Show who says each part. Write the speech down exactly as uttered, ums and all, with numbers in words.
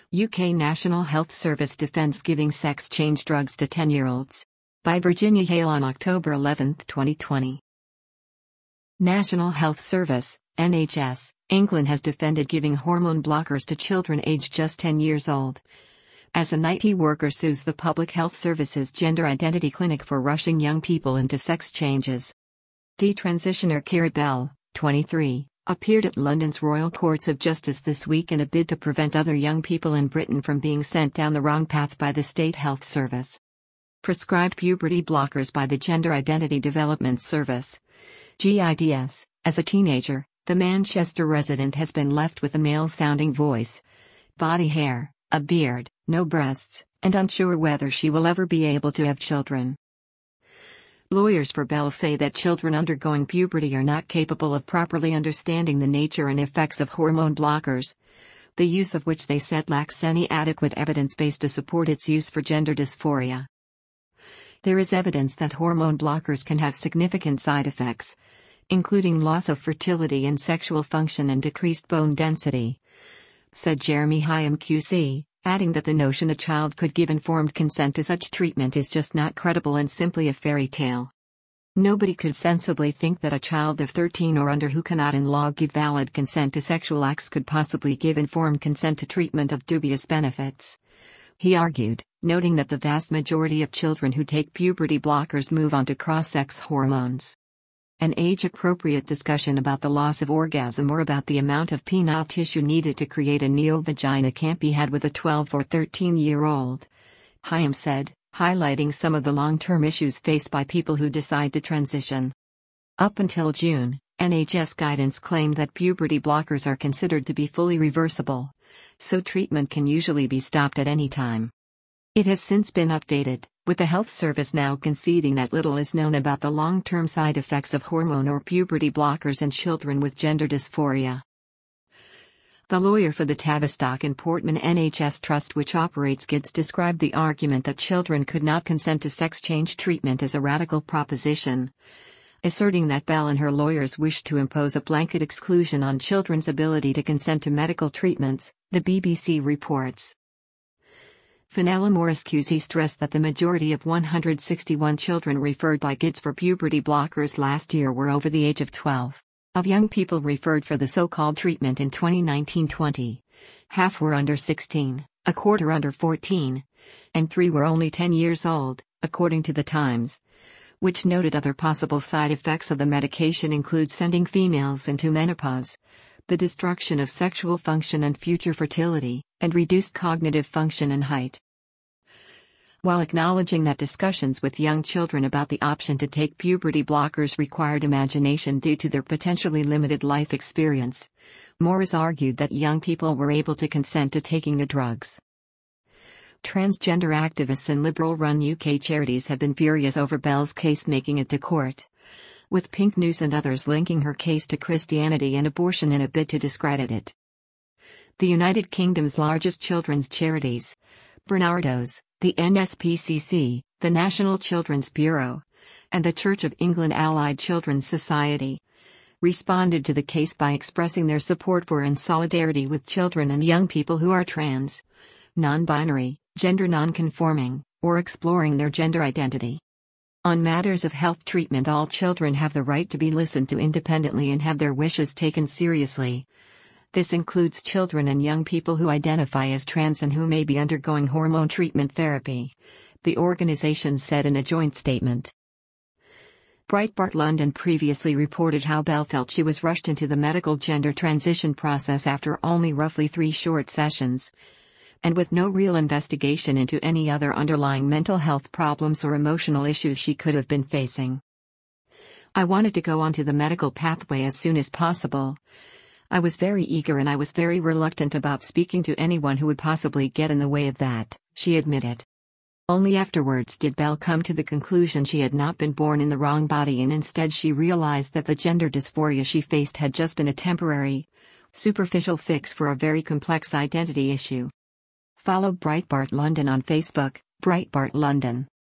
Speaker 1: U K National Health Service defends giving sex-change drugs to ten-year-olds. By Virginia Hale on October eleventh, twenty twenty. National Health Service, N H S, England has defended giving hormone blockers to children aged just ten years old. As an I T worker sues the Public Health Service's Gender Identity Clinic for rushing young people into sex changes. Detransitioner Kira Bell, twenty-three, appeared at London's Royal Courts of Justice this week in a bid to prevent other young people in Britain from being sent down the wrong path by the State Health Service. Prescribed puberty blockers by the Gender Identity Development Service, G I D S. As a teenager, the Manchester resident has been left with a male-sounding voice, body hair, a beard, no breasts, and unsure whether she will ever be able to have children. Lawyers for Bell say that children undergoing puberty are not capable of properly understanding the nature and effects of hormone blockers, the use of which they said lacks any adequate evidence base to support its use for gender dysphoria. There is evidence that hormone blockers can have significant side effects, including loss of fertility and sexual function and decreased bone density, said Jeremy Hyam Q C, adding that the notion a child could give informed consent to such treatment is just not credible and simply a fairy tale. Nobody could sensibly think that a child of thirteen or under who cannot in law give valid consent to sexual acts could possibly give informed consent to treatment of dubious benefits, he argued, noting that the vast majority of children who take puberty blockers move on to cross-sex hormones. An age-appropriate discussion about the loss of orgasm or about the amount of penile tissue needed to create a neovagina can't be had with a twelve or thirteen-year-old, Hyam said, highlighting some of the long-term issues faced by people who decide to transition. Up until June, N H S guidance claimed that puberty blockers are considered to be fully reversible, so treatment can usually be stopped at any time. It has since been updated, with the health service now conceding that little is known about the long-term side effects of hormone or puberty blockers in children with gender dysphoria. The lawyer for the Tavistock and Portman N H S Trust, which operates G I D S, described the argument that children could not consent to sex change treatment as a radical proposition, asserting that Bell and her lawyers wished to impose a blanket exclusion on children's ability to consent to medical treatments, the B B C reports. Fenella Morris Q C stressed that the majority of one hundred sixty-one children referred by G I D S for puberty blockers last year were over the age of twelve. Of young people referred for the so-called treatment in twenty nineteen twenty, half were under sixteen, a quarter under fourteen, and three were only ten years old, according to The Times, which noted other possible side effects of the medication include sending females into menopause, the destruction of sexual function and future fertility, and reduced cognitive function and height. While acknowledging that discussions with young children about the option to take puberty blockers required imagination due to their potentially limited life experience, Morris argued that young people were able to consent to taking the drugs. Transgender activists and liberal-run U K charities have been furious over Bell's case making it to court, with Pink News and others linking her case to Christianity and abortion in a bid to discredit it. The United Kingdom's largest children's charities, Barnardo's, the N S P C C, the National Children's Bureau, and the Church of England Allied Children's Society, responded to the case by expressing their support for and solidarity with children and young people who are trans, non-binary, gender non-conforming, or exploring their gender identity. On matters of health treatment, all children have the right to be listened to independently and have their wishes taken seriously. This includes children and young people who identify as trans and who may be undergoing hormone treatment therapy, the organization said in a joint statement. Breitbart London previously reported how Bell felt she was rushed into the medical gender transition process after only roughly three short sessions, and with no real investigation into any other underlying mental health problems or emotional issues she could have been facing. I wanted to go onto the medical pathway as soon as possible. I was very eager and I was very reluctant about speaking to anyone who would possibly get in the way of that, she admitted. Only afterwards did Bell come to the conclusion she had not been born in the wrong body, and instead she realized that the gender dysphoria she faced had just been a temporary, superficial fix for a very complex identity issue. Follow Breitbart London on Facebook, Breitbart London.